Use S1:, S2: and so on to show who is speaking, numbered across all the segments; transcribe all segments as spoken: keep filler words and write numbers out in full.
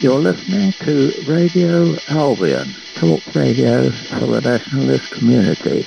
S1: You're listening to Radio Albion, talk radio for the nationalist community.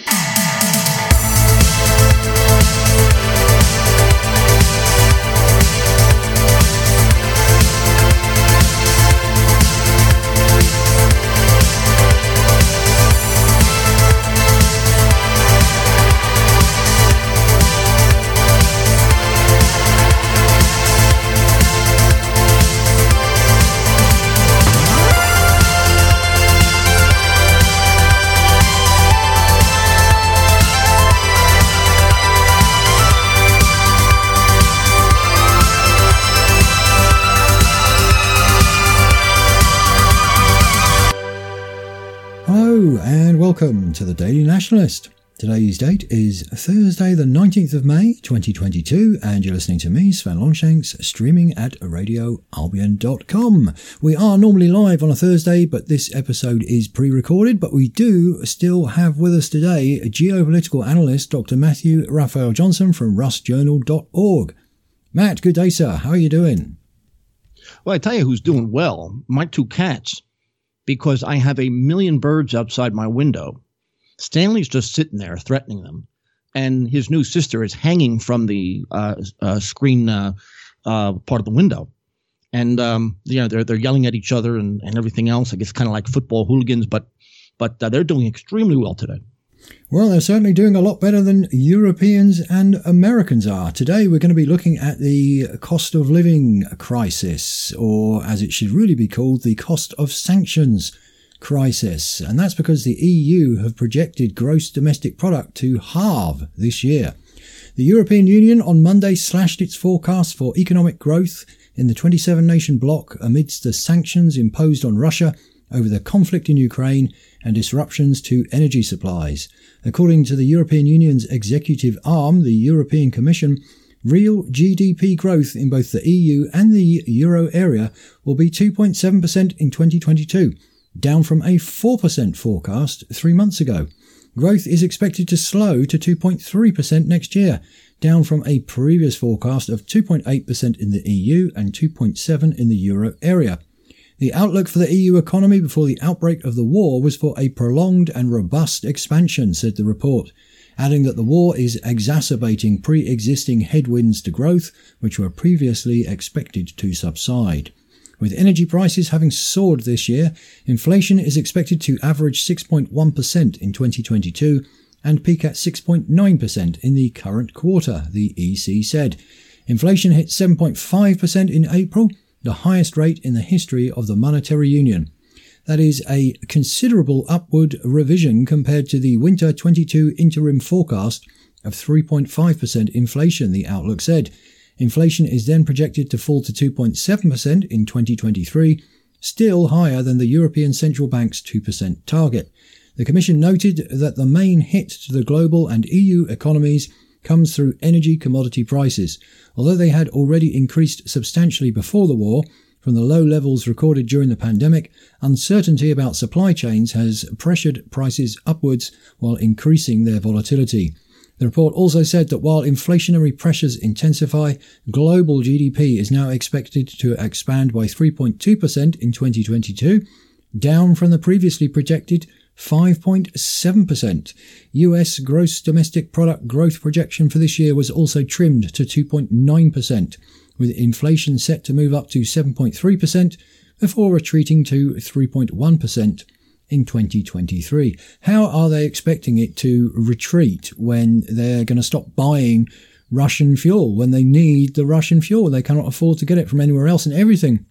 S2: Welcome to the Daily Nationalist. Today's date is Thursday the nineteenth of May twenty twenty-two, and you're listening to me, Sven Longshanks, streaming at radio albion dot com. We are normally live on a Thursday, but this episode is pre-recorded, but we do still have with us today a geopolitical analyst, Doctor Matthew Raphael Johnson from russ journal dot org. Matt, good day, sir. How are you doing?
S3: Well, I tell you who's doing well. My two cats. Because I have a million birds outside my window. Stanley's just sitting there threatening them. And his new sister is hanging from the uh, uh, screen uh, uh, part of the window. And, um, you know, they're, they're yelling at each other and, and everything else. I guess kind of like football hooligans, but but uh, they're doing extremely well today.
S2: Well, they're certainly doing a lot better than Europeans and Americans are. Today, we're going to be looking at the cost of living crisis, or as it should really be called, the cost of sanctions crisis. And that's because the E U have projected gross domestic product to halve this year. The European Union on Monday slashed its forecast for economic growth in the twenty-seven nation bloc amidst the sanctions imposed on Russia over the conflict in Ukraine and disruptions to energy supplies. According to the European Union's executive arm, the European Commission, real G D P growth in both the E U and the euro area will be two point seven percent in twenty twenty-two, down from a four percent forecast three months ago. Growth is expected to slow to two point three percent next year, down from a previous forecast of two point eight percent in the E U and two point seven percent in the euro area. The outlook for the E U economy before the outbreak of the war was for a prolonged and robust expansion, said the report, adding that the war is exacerbating pre-existing headwinds to growth, which were previously expected to subside. With energy prices having soared this year, inflation is expected to average six point one percent in twenty twenty-two and peak at six point nine percent in the current quarter, the E C said. Inflation hit seven point five percent in April, the highest rate in the history of the monetary union. That is a considerable upward revision compared to the winter twenty-two interim forecast of three point five percent inflation, the outlook said. Inflation is then projected to fall to two point seven percent in twenty twenty-three, still higher than the European Central Bank's two percent target. The Commission noted that the main hit to the global and E U economies comes through energy commodity prices. Although they had already increased substantially before the war, from the low levels recorded during the pandemic, uncertainty about supply chains has pressured prices upwards while increasing their volatility. The report also said that while inflationary pressures intensify, global G D P is now expected to expand by three point two percent in twenty twenty-two, down from the previously projected five point seven percent. U S gross domestic product growth projection for this year was also trimmed to two point nine percent, with inflation set to move up to seven point three percent before retreating to three point one percent in twenty twenty-three. How are they expecting it to retreat when they're going to stop buying Russian fuel, when they need the Russian fuel? They cannot afford to get it from anywhere else, and everything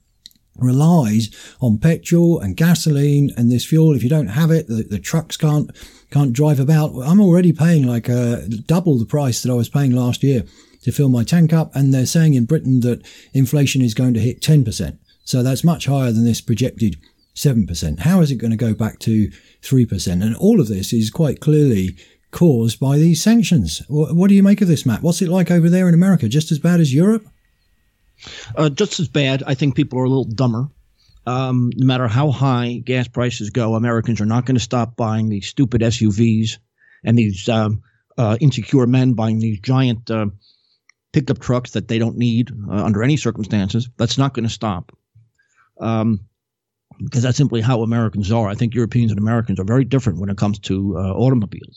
S2: relies on petrol and gasoline and this fuel. If you don't have it, the, the trucks can't can't drive about. I'm already paying like uh, double the price that I was paying last year to fill my tank up, and they're saying in Britain that inflation is going to hit ten percent. So that's much higher than this projected seven percent. How is it going to go back to three percent? And all of this is quite clearly caused by these sanctions. What, what do you make of this, Matt? What's it like over there in America? Just as bad as Europe?
S3: Uh, just as bad. I think people are a little dumber. Um, no matter how high gas prices go, Americans are not going to stop buying these stupid S U Vs and these um, uh, insecure men buying these giant uh, pickup trucks that they don't need uh, under any circumstances. That's not going to stop. Um, because that's simply how Americans are. I think Europeans and Americans are very different when it comes to uh, automobiles.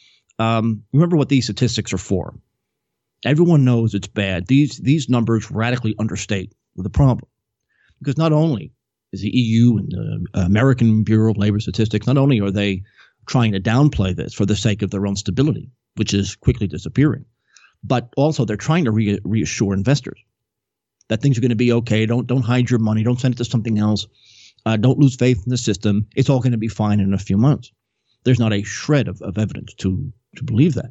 S3: Um, remember what these statistics are for. Everyone knows it's bad. These these numbers radically understate the problem, because not only is the E U and the American Bureau of Labor Statistics, not only are they trying to downplay this for the sake of their own stability, which is quickly disappearing, but also they're trying to re- reassure investors that things are going to be okay. Don't don't hide your money. Don't send it to something else. Uh, don't lose faith in the system. It's all going to be fine in a few months. There's not a shred of, of evidence to to believe that.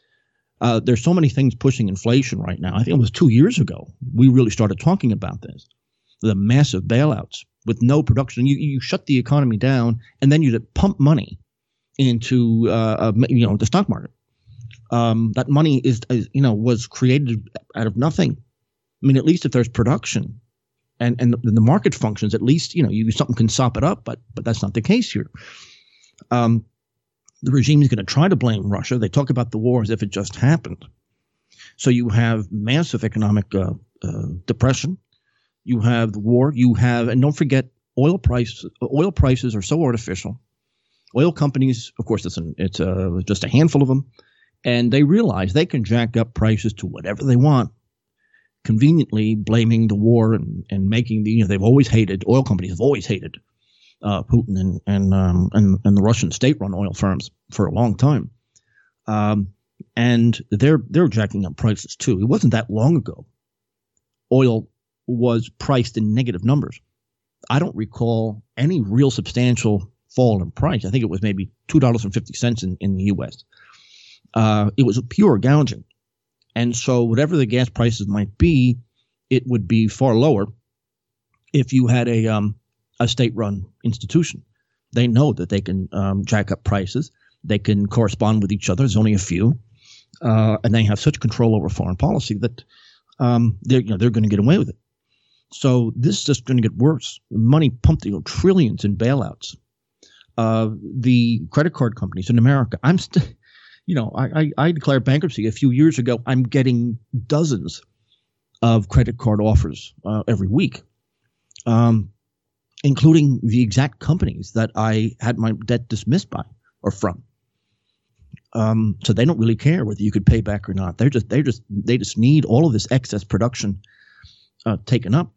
S3: Uh, there's so many things pushing inflation right now. I think it was two years ago we really started talking about this. The massive bailouts with no production. You you shut the economy down, and then you pump money into uh, uh, you know the stock market. Um, that money is, is you know was created out of nothing. I mean, at least if there's production and and the, the market functions, at least you know you something can sop it up. But but that's not the case here. Um, the regime is going to try to blame Russia. They talk about the war as if it just happened. So you have massive economic uh, uh, depression. You have the war. You have, and don't forget, oil prices. Oil prices are so artificial. Oil companies, of course, it's an, it's uh, just a handful of them, and they realize they can jack up prices to whatever they want, conveniently blaming the war and, and making the, you know, they've always hated, oil companies have always hated uh, Putin and and, um, and and the Russian state-run oil firms for a long time. Um, and they're they're jacking up prices too. It wasn't that long ago. Oil was priced in negative numbers. I don't recall any real substantial fall in price. I think it was maybe two dollars and fifty cents in, in the U S. Uh, it was a pure gouging. And so whatever the gas prices might be, it would be far lower if you had a um, a state-run institution. They know that they can um, jack up prices. They can correspond with each other. There's only a few. Uh, and they have such control over foreign policy that um, they're, you know, they're going to get away with it. So this is just going to get worse. Money pumped, you know, trillions in bailouts. Uh, the credit card companies in America, I'm still, you know, I, I, I declared bankruptcy a few years ago. I'm getting dozens of credit card offers uh, every week, um, including the exact companies that I had my debt dismissed by or from. Um, so they don't really care whether you could pay back or not. They're just, they just, they just need all of this excess production uh, taken up.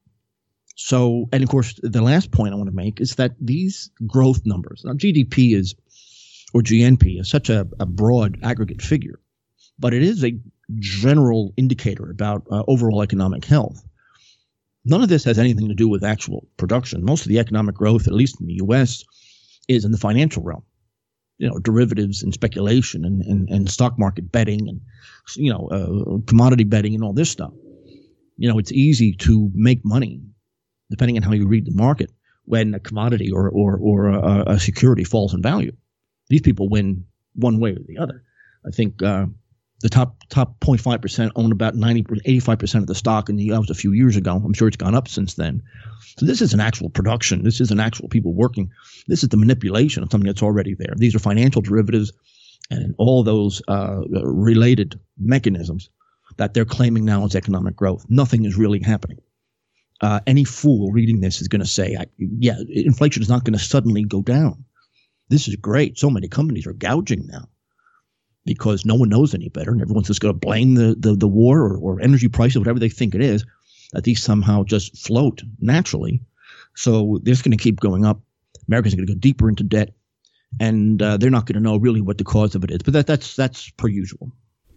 S3: So, and of course, the last point I want to make is that these growth numbers, now G D P is, or G N P is such a, a broad aggregate figure, but it is a general indicator about uh, overall economic health. None of this has anything to do with actual production. Most of the economic growth, at least in the U S, is in the financial realm. You know, derivatives and speculation and, and, and stock market betting and, you know, uh, commodity betting and all this stuff. You know, it's easy to make money, depending on how you read the market, when a commodity or or, or a, a security falls in value. These people win one way or the other. I think uh, the top top zero point five percent own about ninety, eighty-five percent of the stock in the U S a few years ago. I'm sure it's gone up since then. So this is an actual production. This isn't actual people working. This is the manipulation of something that's already there. These are financial derivatives and all those uh, related mechanisms that they're claiming now as economic growth. Nothing is really happening. Uh, any fool reading this is going to say, I, yeah, inflation is not going to suddenly go down. This is great. So many companies are gouging now because no one knows any better, and everyone's just going to blame the, the, the war or, or energy prices, whatever they think it is, that these somehow just float naturally. So they're just going to keep going up. Americans are going to go deeper into debt, and uh, they're not going to know really what the cause of it is. But that, that's that's per usual.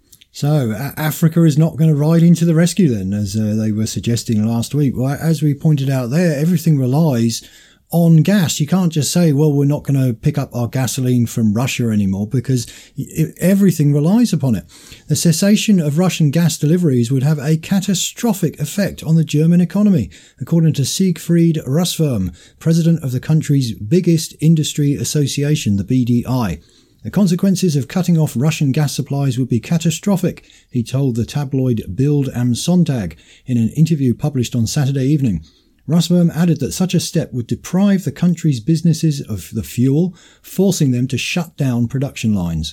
S2: So uh, Africa is not going to ride into the rescue then, as uh, they were suggesting last week. Well, as we pointed out there, everything relies on gas. You can't just say, well, we're not going to pick up our gasoline from Russia anymore, because it, everything relies upon it. The cessation of Russian gas deliveries would have a catastrophic effect on the German economy, according to Siegfried Russwurm, president of the country's biggest industry association, the B D I. The consequences of cutting off Russian gas supplies would be catastrophic, he told the tabloid Bild am Sonntag in an interview published on Saturday evening. Russwurm added that such a step would deprive the country's businesses of the fuel, forcing them to shut down production lines.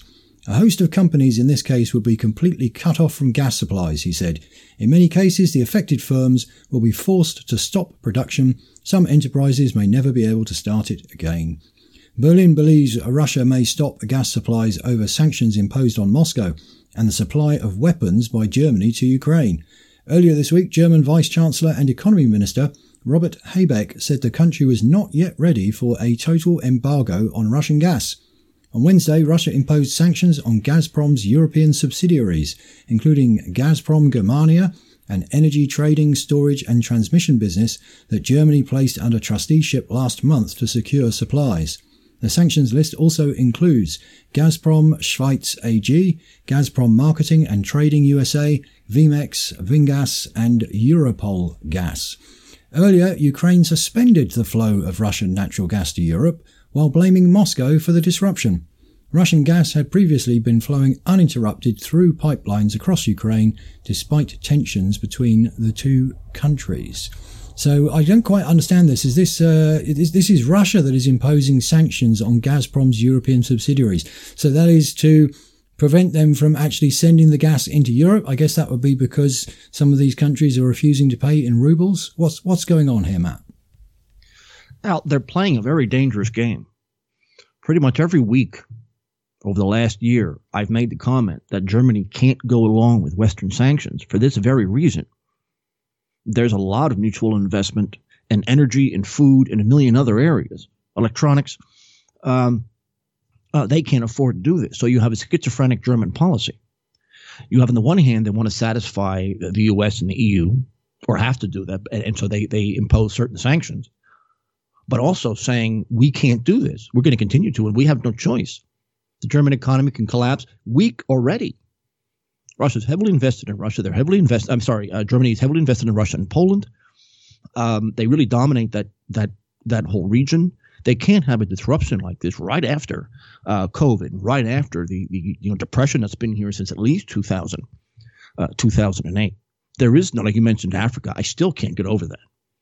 S2: A host of companies in this case would be completely cut off from gas supplies, he said. In many cases, the affected firms will be forced to stop production. Some enterprises may never be able to start it again. Berlin believes Russia may stop gas supplies over sanctions imposed on Moscow and the supply of weapons by Germany to Ukraine. Earlier this week, German Vice-Chancellor and Economy Minister Robert Habeck said the country was not yet ready for a total embargo on Russian gas. On Wednesday, Russia imposed sanctions on Gazprom's European subsidiaries, including Gazprom Germania, an energy trading, storage and transmission business that Germany placed under trusteeship last month to secure supplies. The sanctions list also includes Gazprom Schweiz A G, Gazprom Marketing and Trading U S A, Vimex, Vingas and Europol Gas. Earlier, Ukraine suspended the flow of Russian natural gas to Europe while blaming Moscow for the disruption. Russian gas had previously been flowing uninterrupted through pipelines across Ukraine despite tensions between the two countries. So I don't quite understand this. Is this uh, is, this is Russia that is imposing sanctions on Gazprom's European subsidiaries. So that is to prevent them from actually sending the gas into Europe. I guess that would be because some of these countries are refusing to pay in rubles. What's what's going on here, Matt?
S3: Now, they're playing a very dangerous game. Pretty much every week over the last year, I've made the comment that Germany can't go along with Western sanctions for this very reason. There's a lot of mutual investment in energy and food and a million other areas, electronics. Um, uh, they can't afford to do this. So you have a schizophrenic German policy. You have, on the one hand, they want to satisfy the U S and the E U, or have to do that, and, and so they, they impose certain sanctions. But also saying, we can't do this. We're going to continue to, and we have no choice. The German economy can collapse weak already. Russia's heavily invested in Russia. They're heavily invested. I'm sorry, uh, Germany is heavily invested in Russia and Poland. Um, they really dominate that that that whole region. They can't have a disruption like this right after uh, COVID, right after the, the you know depression that's been here since at least two thousand, uh, two thousand eight. There is no, like you mentioned, Africa. I still can't get over that.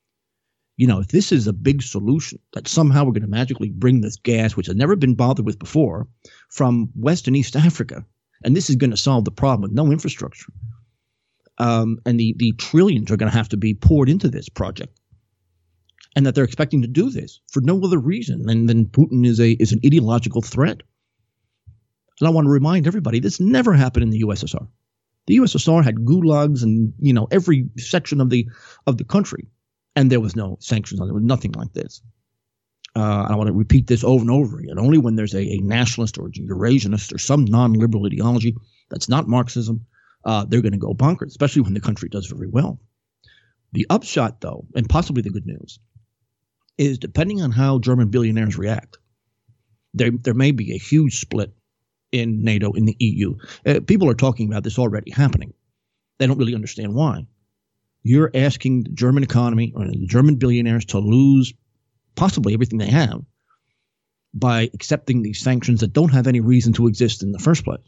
S3: You know, if this is a big solution, that somehow we're going to magically bring this gas, which has never been bothered with before, from West and East Africa, and this is going to solve the problem with no infrastructure, um, and the, the trillions are going to have to be poured into this project, and that they're expecting to do this for no other reason than, than Putin is a is an ideological threat. And I want to remind everybody, this never happened in the U S S R. The U S S R had gulags and, you know, every section of the of the country. And there was no sanctions on it. There was nothing like this. Uh, I want to repeat this over and over again. Only when there's a, a nationalist or a Eurasianist or some non-liberal ideology that's not Marxism, uh, they're going to go bonkers, especially when the country does very well. The upshot, though, and possibly the good news, is depending on how German billionaires react, there, there may be a huge split in NATO, in the E U. Uh, people are talking about this already happening. They don't really understand why. You're asking the German economy or the German billionaires to lose possibly everything they have by accepting these sanctions that don't have any reason to exist in the first place.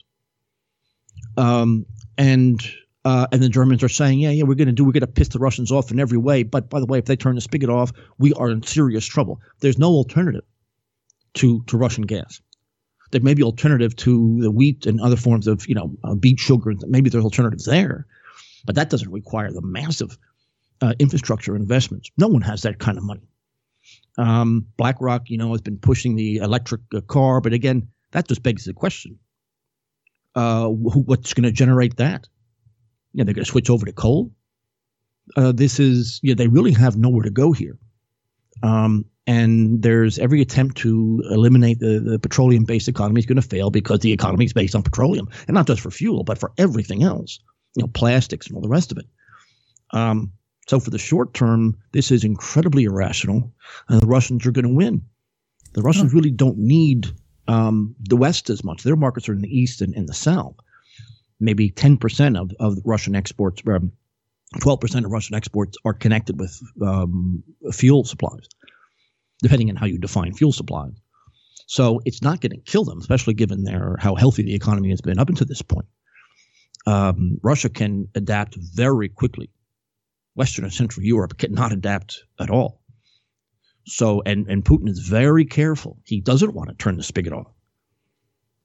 S3: Um, and uh, and the Germans are saying, yeah, yeah, we're going to do, we're going to piss the Russians off in every way. But by the way, if they turn the spigot off, we are in serious trouble. There's no alternative to to Russian gas. There may be alternative to the wheat and other forms of, you know, uh, beet sugar. Maybe there's alternatives there. But that doesn't require the massive uh, infrastructure investments. No one has that kind of money. Um, BlackRock, you know, has been pushing the electric uh, car. But again, that just begs the question. Uh, who, what's going to generate that? You know, they're going to switch over to coal. Uh, this is, you know, they really have nowhere to go here. Um, and there's every attempt to eliminate the, the petroleum-based economy is going to fail because the economy is based on petroleum. And not just for fuel, but for everything else. You know, plastics and all the rest of it. Um, so for the short term, this is incredibly irrational, and the Russians are going to win. The Russians oh. really don't need um, the West as much. Their markets are in the East and in the South. Maybe ten percent of, of Russian exports, um, twelve percent of Russian exports are connected with um, fuel supplies, depending on how you define fuel supplies. So it's not going to kill them, especially given their how healthy the economy has been up until this point. Um, Russia can adapt very quickly. Western and Central Europe cannot adapt at all. So, and, and Putin is very careful. He doesn't want to turn the spigot off.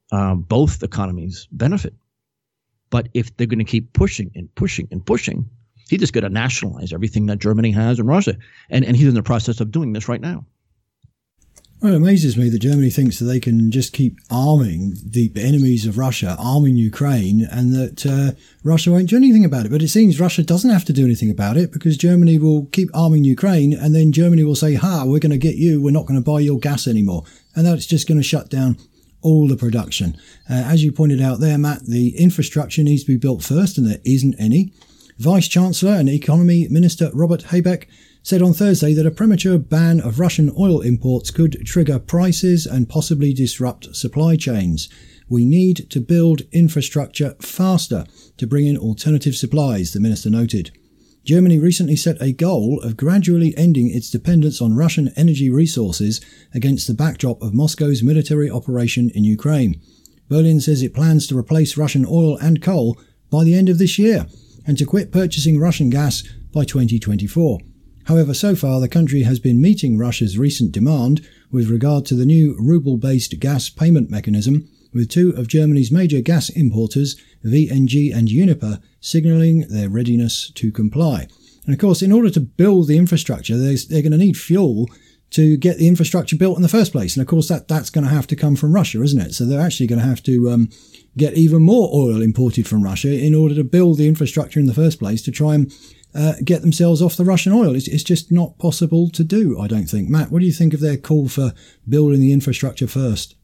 S3: uh, both economies benefit. But if they're going to keep pushing and pushing and pushing, he just got to nationalize everything that Germany has in Russia. And, and he's in the process of doing this right now.
S2: Well, it amazes me that Germany thinks that they can just keep arming the enemies of Russia, arming Ukraine, and that uh, Russia won't do anything about it. But it seems Russia doesn't have to do anything about it because Germany will keep arming Ukraine, and then Germany will say, ha, we're going to get you, we're not going to buy your gas anymore. And that's just going to shut down all the production. Uh, as you pointed out there, Matt, the infrastructure needs to be built first, and there isn't any. Vice-Chancellor and Economy Minister Robert Habeck said on Thursday that a premature ban of Russian oil imports could trigger prices and possibly disrupt supply chains. We need to build infrastructure faster to bring in alternative supplies, the minister noted. Germany recently set a goal of gradually ending its dependence on Russian energy resources against the backdrop of Moscow's military operation in Ukraine. Berlin says it plans to replace Russian oil and coal by the end of this year and to quit purchasing Russian gas by twenty twenty-four. However, so far the country has been meeting Russia's recent demand with regard to the new ruble-based gas payment mechanism, with two of Germany's major gas importers, V N G and Uniper, signalling their readiness to comply. And of course, in order to build the infrastructure, they're going to need fuel to get the infrastructure built in the first place. And of course, that, that's going to have to come from Russia, isn't it? So they're actually going to have to um, get even more oil imported from Russia in order to build the infrastructure in the first place to try and uh, get themselves off the Russian oil. It's, it's just not possible to do, I don't think. Matt, what do you think of their call for building the infrastructure first?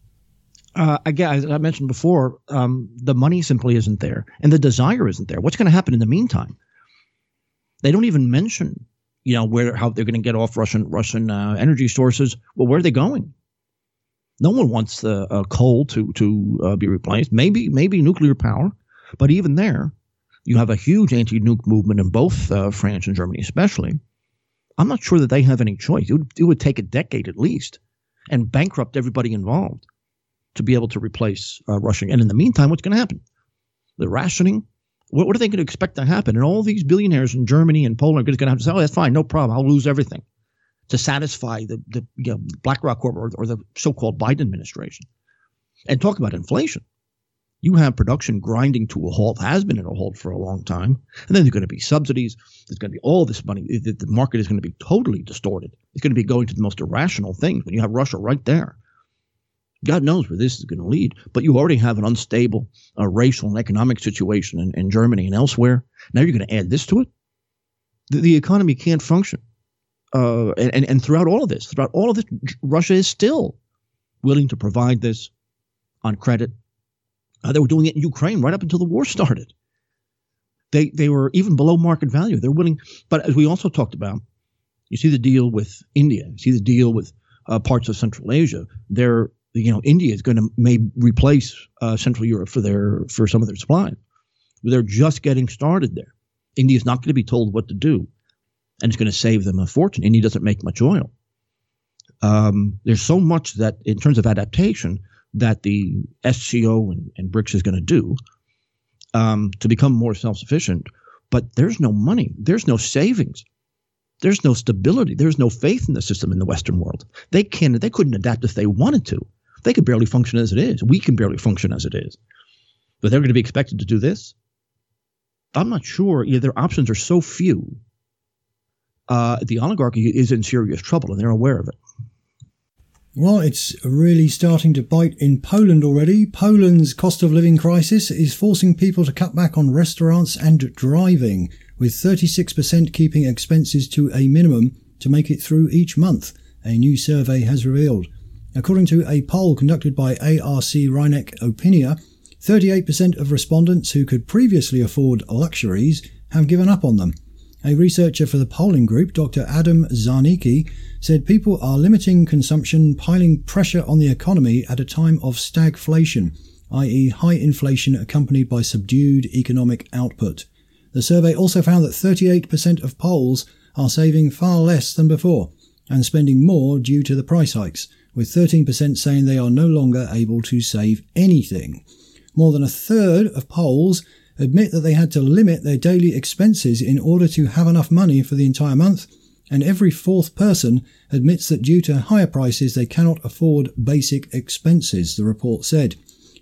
S3: Uh, again, as I mentioned before, um, the money simply isn't there, and the desire isn't there. What's going to happen in the meantime? They don't even mention, you know, where how they're going to get off Russian Russian uh, energy sources. Well, where are they going? No one wants the uh, coal to to uh, be replaced. Maybe maybe nuclear power, but even there, you have a huge anti-nuke movement in both uh, France and Germany, especially. I'm not sure that they have any choice. It would, it would take a decade at least, and bankrupt everybody involved to be able to replace uh, Russian. And in the meantime, what's going to happen? The rationing. What, what are they going to expect to happen? And all these billionaires in Germany and Poland are going to have to say, oh, that's fine, no problem, I'll lose everything to satisfy the, the you know, BlackRock or, or the so-called Biden administration. And talk about inflation. You have production grinding to a halt, has been at a halt for a long time. And then there's going to be subsidies. There's going to be all this money. The, the market is going to be totally distorted. It's going to be going to the most irrational things when you have Russia right there. God knows where this is going to lead, but you already have an unstable uh, racial and economic situation in, in Germany and elsewhere. Now you're going to add this to it. The, the economy can't function. Uh, and, and, and throughout all of this, throughout all of this, Russia is still willing to provide this on credit. Uh, they were doing it in Ukraine right up until the war started. They they were even below market value. They're willing. But as we also talked about, you see the deal with India. You see the deal with uh, parts of Central Asia. They're You know, India is going to may replace uh, Central Europe for their for some of their supply. They're just getting started there. India is not going to be told what to do, and it's going to save them a fortune. India doesn't make much oil. Um, there's so much that, in terms of adaptation, that the S C O and, and BRICS is going to do um, to become more self-sufficient. But there's no money. There's no savings. There's no stability. There's no faith in the system in the Western world. They can they couldn't adapt if they wanted to. They could barely function as it is. We can barely function as it is. But they're going to be expected to do this? I'm not sure. You know, their options are so few. Uh, the oligarchy is in serious trouble, and they're aware of it.
S2: Well, it's really starting to bite in Poland already. Poland's cost of living crisis is forcing people to cut back on restaurants and driving, with thirty-six percent keeping expenses to a minimum to make it through each month, a new survey has revealed. According to a poll conducted by A R C Rynek Opinia, thirty-eight percent of respondents who could previously afford luxuries have given up on them. A researcher for the polling group, Doctor Adam Zarnicki, said people are limiting consumption, piling pressure on the economy at a time of stagflation, that is high inflation accompanied by subdued economic output. The survey also found that thirty-eight percent of Poles are saving far less than before and spending more due to the price hikes, with thirteen percent saying they are no longer able to save anything. More than a third of Poles admit that they had to limit their daily expenses in order to have enough money for the entire month, and every fourth person admits that due to higher prices they cannot afford basic expenses, the report said.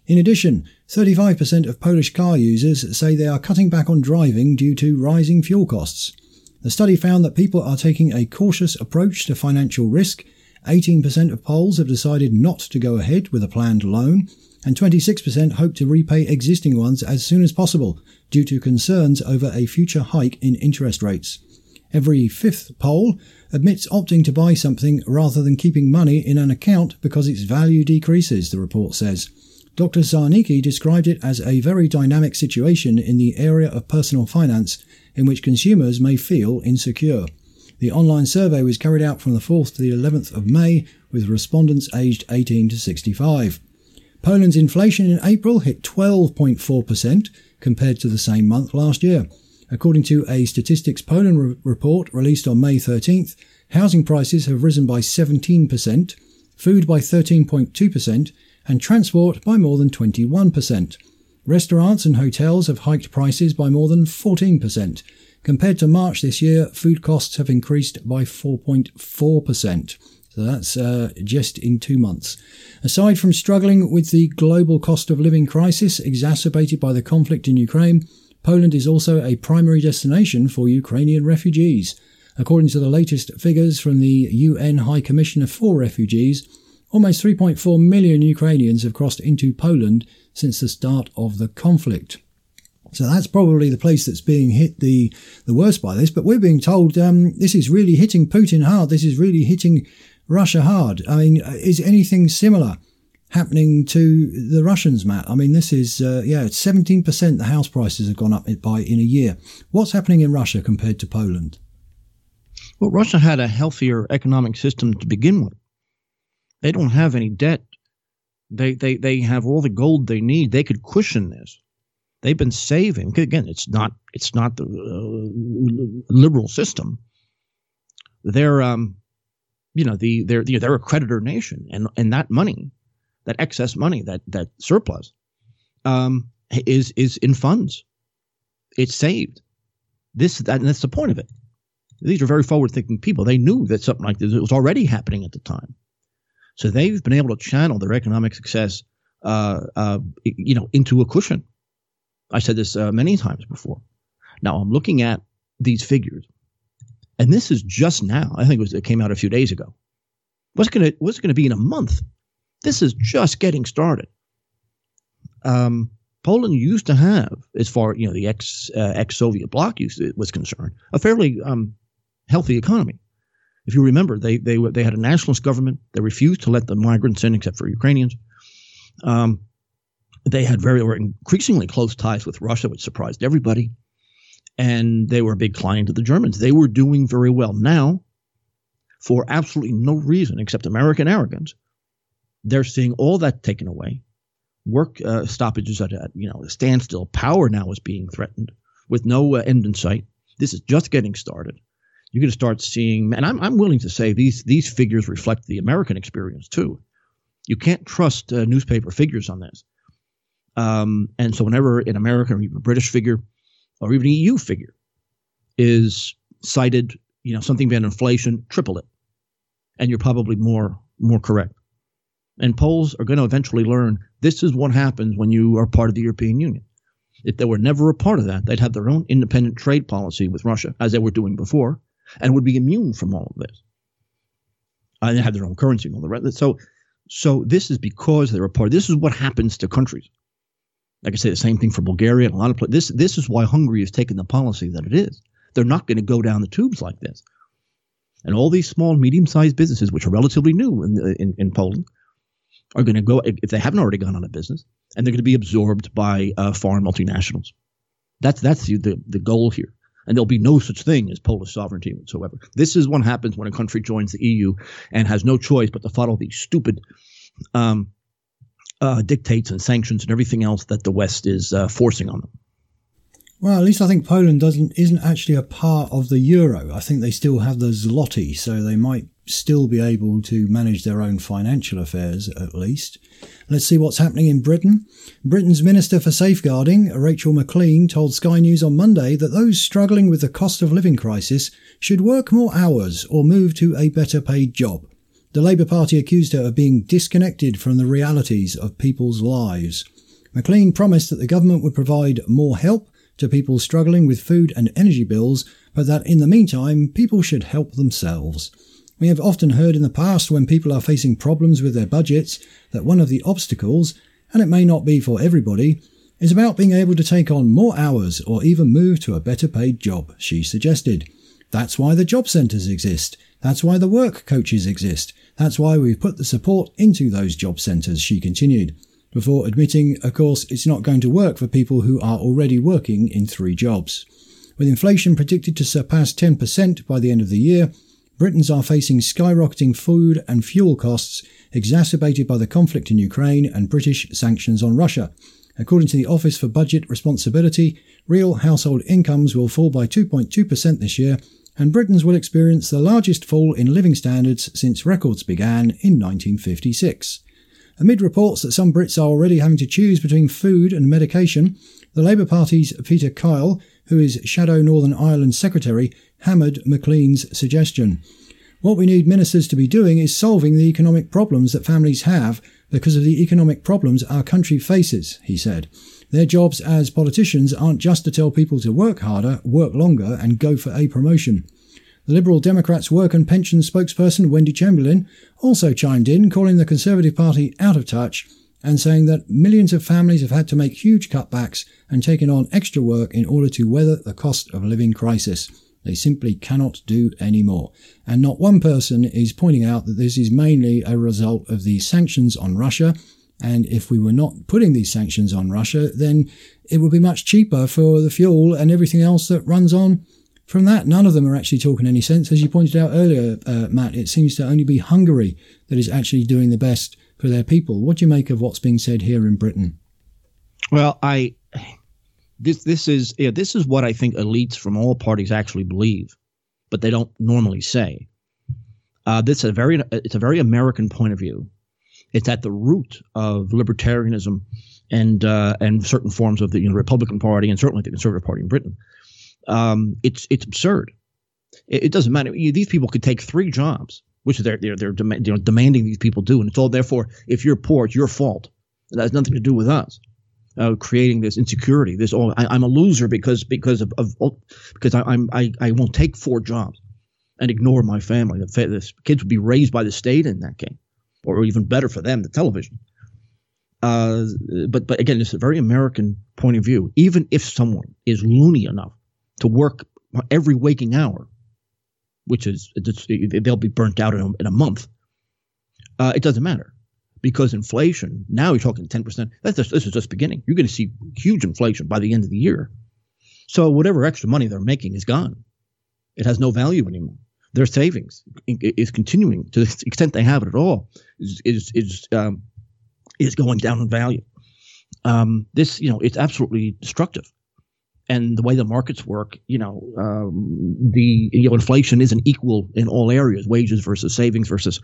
S2: In addition, thirty-five percent of Polish car users say they are cutting back on driving due to rising fuel costs. The study found that people are taking a cautious approach to financial risk. eighteen percent of Poles have decided not to go ahead with a planned loan, and twenty-six percent hope to repay existing ones as soon as possible due to concerns over a future hike in interest rates. Every fifth Pole admits opting to buy something rather than keeping money in an account because its value decreases, the report says. Doctor Zarnicki described it as a very dynamic situation in the area of personal finance in which consumers may feel insecure. The online survey was carried out from the fourth to the eleventh of May with respondents aged eighteen to sixty-five. Poland's inflation in April hit twelve point four percent compared to the same month last year. According to a Statistics Poland re- report released on May thirteenth, housing prices have risen by seventeen percent, food by thirteen point two percent, and transport by more than twenty-one percent. Restaurants and hotels have hiked prices by more than fourteen percent. Compared to March this year, food costs have increased by four point four percent. So that's uh, just in two months. Aside from struggling with the global cost of living crisis exacerbated by the conflict in Ukraine, Poland is also a primary destination for Ukrainian refugees. According to the latest figures from the U N High Commissioner for Refugees, almost three point four million Ukrainians have crossed into Poland since the start of the conflict. So that's probably the place that's being hit the, the worst by this. But we're being told um, this is really hitting Putin hard. This is really hitting Russia hard. I mean, is anything similar happening to the Russians, Matt? I mean, this is, uh, yeah, it's seventeen percent the house prices have gone up by in a year. What's happening in Russia compared to Poland?
S3: Well, Russia had a healthier economic system to begin with. They don't have any debt. They, they, they have all the gold they need. They could cushion this. They've been saving. Again, it's not it's not the uh, liberal system. They're um, you know the they're they're a creditor nation, and and that money, that excess money, that that surplus, um, is is in funds. It's saved. This that, and that's the point of it. These are very forward-thinking people. They knew that something like this was already happening at the time, so they've been able to channel their economic success, uh, uh, you know, into a cushion. I said this uh, many times before. Now I'm looking at these figures, and this is just now. I think it, was, it came out a few days ago. What's going to what's going to be in a month? This is just getting started. Um, Poland used to have, as far you know, the ex uh, ex-Soviet bloc used to, was concerned, a fairly um, healthy economy. If you remember, they they they had a nationalist government. They refused to let the migrants in, except for Ukrainians. Um, They had very were increasingly close ties with Russia, which surprised everybody. And they were a big client of the Germans. They were doing very well. Now, for absolutely no reason except American arrogance, they're seeing all that taken away. Work uh, stoppages at a, you know, a standstill. Power now is being threatened with no uh, end in sight. This is just getting started. You're going to start seeing, and I'm I'm willing to say these these figures reflect the American experience too. You can't trust uh, newspaper figures on this. Um, and so whenever an American or even a British figure or even an E U figure is cited, you know, something about inflation, triple it. And you're probably more more correct. And Poles are going to eventually learn this is what happens when you are part of the European Union. If they were never a part of that, they'd have their own independent trade policy with Russia, as they were doing before, and would be immune from all of this. And they have their own currency and all the rest. So, so this is because they're a part. This is what happens to countries. Like I say, the same thing for Bulgaria and a lot of places. This, this is why Hungary has taken the policy that it is. They're not going to go down the tubes like this. And all these small, medium-sized businesses, which are relatively new in, in, in Poland, are going to go, if they haven't already gone out of business, and they're going to be absorbed by uh, foreign multinationals. That's that's the, the the goal here. And there'll be no such thing as Polish sovereignty whatsoever. This is what happens when a country joins the E U and has no choice but to follow these stupid um, uh, dictates and sanctions and everything else that the West is uh, forcing on them.
S2: Well, at least I think Poland doesn't isn't actually a part of the euro. I think they still have the zloty, so they might still be able to manage their own financial affairs, at least. Let's see what's happening in Britain. Britain's Minister for Safeguarding, Rachel Maclean, told Sky News on Monday that those struggling with the cost of living crisis should work more hours or move to a better paid job. The Labour Party accused her of being disconnected from the realities of people's lives. McLean promised that the government would provide more help to people struggling with food and energy bills, but that in the meantime, people should help themselves. We have often heard in the past when people are facing problems with their budgets that one of the obstacles, and it may not be for everybody, is about being able to take on more hours or even move to a better paid job, she suggested. That's why the job centres exist. That's why the work coaches exist. That's why we've put the support into those job centres, she continued, before admitting, of course, it's not going to work for people who are already working in three jobs. With inflation predicted to surpass ten percent by the end of the year, Britons are facing skyrocketing food and fuel costs exacerbated by the conflict in Ukraine and British sanctions on Russia. According to the Office for Budget Responsibility, real household incomes will fall by two point two percent this year, and Britons will experience the largest fall in living standards since records began in nineteen fifty-six. Amid reports that some Brits are already having to choose between food and medication, the Labour Party's Peter Kyle, who is Shadow Northern Ireland Secretary, hammered McLean's suggestion. What we need ministers to be doing is solving the economic problems that families have because of the economic problems our country faces, he said. Their jobs as politicians aren't just to tell people to work harder, work longer and go for a promotion. The Liberal Democrats' work and pension spokesperson Wendy Chamberlain also chimed in, calling the Conservative Party out of touch and saying that millions of families have had to make huge cutbacks and taken on extra work in order to weather the cost of living crisis. They simply cannot do any more. And not one person is pointing out that this is mainly a result of the sanctions on Russia. And if we were not putting these sanctions on Russia, then it would be much cheaper for the fuel and everything else that runs on from that. None of them are actually talking any sense. As you pointed out earlier, uh, Matt, it seems to only be Hungary that is actually doing the best for their people. What do you make of what's being said here in Britain?
S3: Well, I... This this is yeah, this is what I think elites from all parties actually believe, but they don't normally say. Uh, this is a very it's a very American point of view. It's at the root of libertarianism and uh, and certain forms of the you know, Republican Party and certainly the Conservative Party in Britain. Um, it's it's absurd. It, it doesn't matter. You, these people could take three jobs, which they're they're they're dem- you know, demanding these people do, and it's all therefore if you're poor, it's your fault. It has nothing to do with us. Uh, creating this insecurity, this oh, I, I'm a loser because because of, of because I, I'm I, I won't take four jobs and ignore my family. The, the kids would be raised by the state in that case, or even better for them, the television. Uh, but but again, it's a very American point of view. Even if someone is loony enough to work every waking hour, which is they'll be burnt out in a, in a month, uh, it doesn't matter. Because inflation, now you're talking ten percent. That's just, this is just beginning. You're going to see huge inflation by the end of the year. So whatever extra money they're making is gone. It has no value anymore. Their savings is continuing to the extent they have it at all is is is, um, is going down in value. Um, this, you know, it's absolutely destructive. And the way the markets work, you know, um, the you know inflation isn't equal in all areas. Wages versus savings versus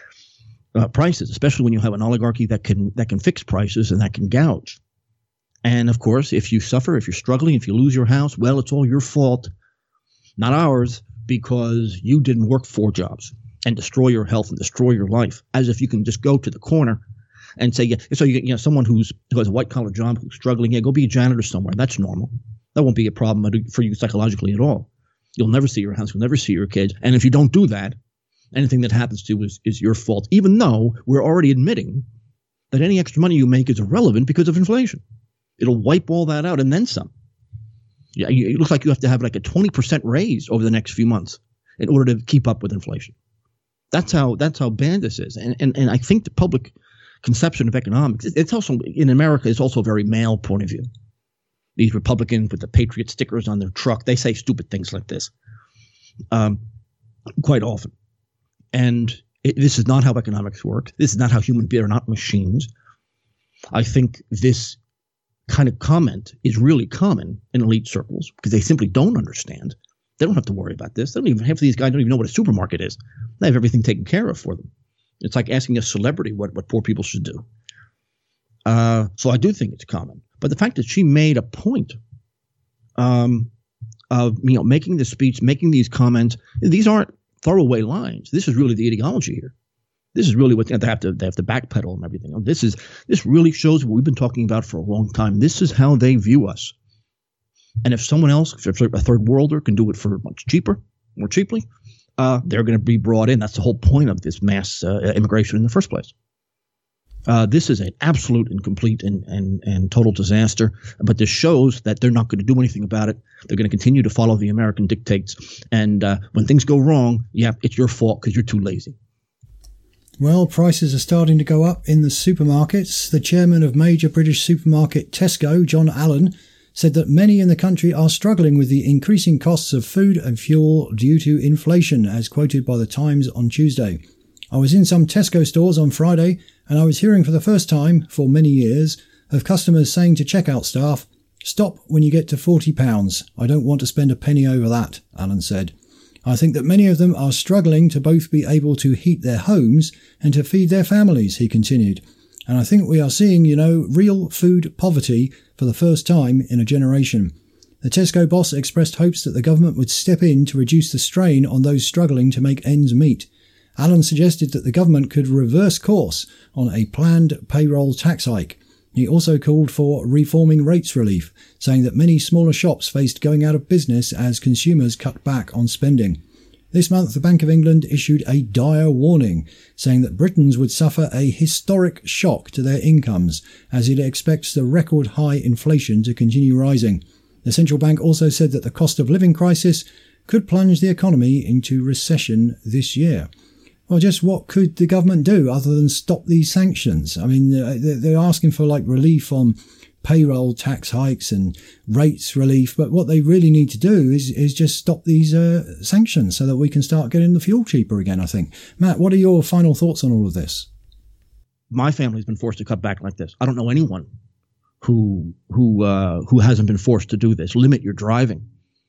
S3: Uh, prices, especially when you have an oligarchy that can that can fix prices and that can gouge. And of course, if you suffer, if you're struggling, if you lose your house, well, it's all your fault, not ours, because you didn't work four jobs and destroy your health and destroy your life. As if you can just go to the corner and say, yeah. So you, you know, someone who's who has a white collar job who's struggling, yeah, go be a janitor somewhere. That's normal. That won't be a problem for you psychologically at all. You'll never see your house. You'll never see your kids. And if you don't do that, anything that happens to you is, is your fault, even though we're already admitting that any extra money you make is irrelevant because of inflation. It'll wipe all that out and then some. Yeah, it looks like you have to have like a twenty percent raise over the next few months in order to keep up with inflation. That's how that's how bad this is. And and, and I think the public conception of economics, it's also in America, it's also a very male point of view. These Republicans with the Patriot stickers on their truck, they say stupid things like this um, quite often. And it, this is not how economics work. This is not how human beings are not machines. I think this kind of comment is really common in elite circles because they simply don't understand. They don't have to worry about this. They don't even half of these guys don't even know what a supermarket is. They have everything taken care of for them. It's like asking a celebrity what, what poor people should do. Uh, so I do think it's common. But the fact that she made a point um, of you know making this speech, making these comments, these aren't throwaway lines. This is really the ideology here. This is really what they have to they have to backpedal and everything. This is this really shows what we've been talking about for a long time. This is how they view us. And if someone else, if a third worlder can do it for much cheaper, more cheaply, uh, they're going to be brought in. That's the whole point of this mass uh, immigration in the first place. Uh, this is an absolute and complete and, and, and total disaster. But this shows that they're not going to do anything about it. They're going to continue to follow the American dictates. And uh, when things go wrong, yeah, it's your fault because you're too lazy.
S2: Well, prices are starting to go up in the supermarkets. The chairman of major British supermarket Tesco, John Allen, said that many in the country are struggling with the increasing costs of food and fuel due to inflation, as quoted by the Times on Tuesday. I was in some Tesco stores on Friday, and I was hearing for the first time, for many years, of customers saying to checkout staff, "Stop when you get to forty pounds. I don't want to spend a penny over that," Allen said. I think that many of them are struggling to both be able to heat their homes and to feed their families, he continued. And I think we are seeing, you know, real food poverty for the first time in a generation. The Tesco boss expressed hopes that the government would step in to reduce the strain on those struggling to make ends meet. Allen suggested that the government could reverse course on a planned payroll tax hike. He also called for reforming rates relief, saying that many smaller shops faced going out of business as consumers cut back on spending. This month, the Bank of England issued a dire warning, saying that Britons would suffer a historic shock to their incomes as it expects the record high inflation to continue rising. The central bank also said that the cost of living crisis could plunge the economy into recession this year. Well, just what could the government do other than stop these sanctions? I mean, they're asking for like relief on payroll tax hikes and rates relief, but what they really need to do is is just stop these uh, sanctions so that we can start getting the fuel cheaper again, I think. Matt, what are your final thoughts on all of this?
S3: My family's been forced to cut back like this. I don't know anyone who who uh, who hasn't been forced to do this. Limit your driving.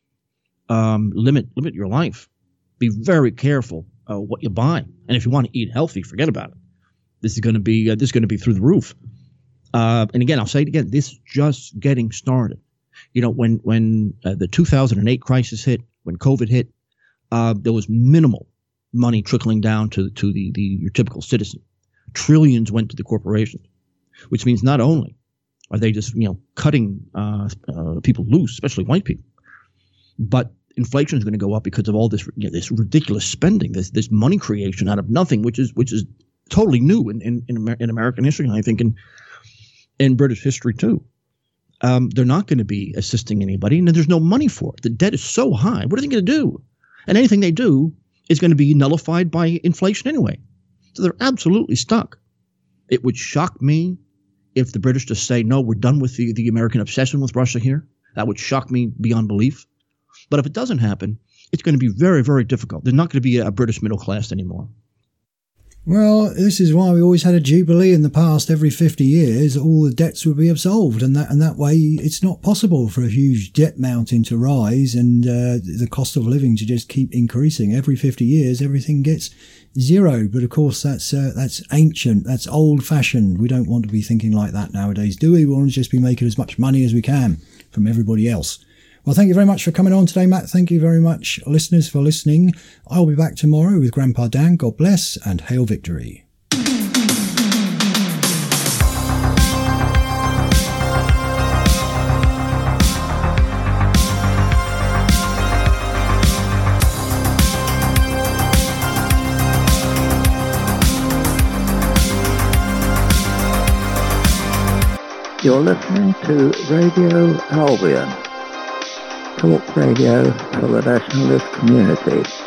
S3: Um, limit limit your life. Be very careful uh, what you buy, and if you want to eat healthy, forget about it. This is going to be uh, this is going to be through the roof. Uh, and again, I'll say it again. This is just getting started. You know, when when uh, the two thousand eight crisis hit, when COVID hit, uh, there was minimal money trickling down to to the the your typical citizen. Trillions went to the corporations, which means not only are they just you know cutting uh, uh, people loose, especially white people, but inflation is going to go up because of all this you know, this ridiculous spending, this this money creation out of nothing, which is which is totally new in in in, Amer- in American history, and I think in in British history too. Um, they're not going to be assisting anybody, and there's no money for it. The debt is so high. What are they going to do? And anything they do is going to be nullified by inflation anyway. So they're absolutely stuck. It would shock me if the British just say, no, we're done with the, the American obsession with Russia here. That would shock me beyond belief. But if it doesn't happen, it's going to be very, very difficult. There's not going to be a British middle class anymore.
S2: Well, this is why we always had a jubilee in the past. Every fifty years, all the debts would be absolved, and that and that way, it's not possible for a huge debt mountain to rise and uh, the cost of living to just keep increasing. Every fifty years, everything gets zero. But of course, that's uh, that's ancient, that's old-fashioned. We don't want to be thinking like that nowadays, do we? We want to just be making as much money as we can from everybody else. Well, thank you very much for coming on today, Matt. Thank you very much, listeners, for listening. I'll be back tomorrow with Grandpa Dan. God bless and hail victory.
S1: You're listening to Radio Albion, talk radio for the nationalist community.